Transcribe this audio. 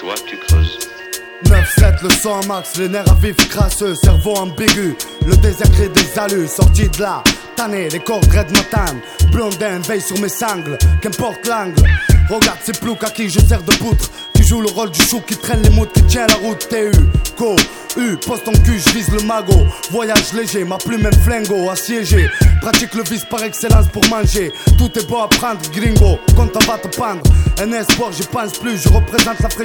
toi tu creuses. 9-7, le sang en max, les nerfs à vif crasseux, cerveau ambigu, le désert crée des alus, sorti de là, tanné, les cordes red matin, blondin veille sur mes sangles, qu'importe l'angle, regarde ces ploucs à qui je sers de poutre, qui joue le rôle du chou qui traîne les moutes, qui tient la route, TU, Co, U, poste en cul, je vise le magot, voyage léger, ma plume même flingo, assiégé, pratique le vice par excellence pour manger, tout est beau à prendre, gringo, quand on va te pendre, un espoir j'y pense plus, je représente la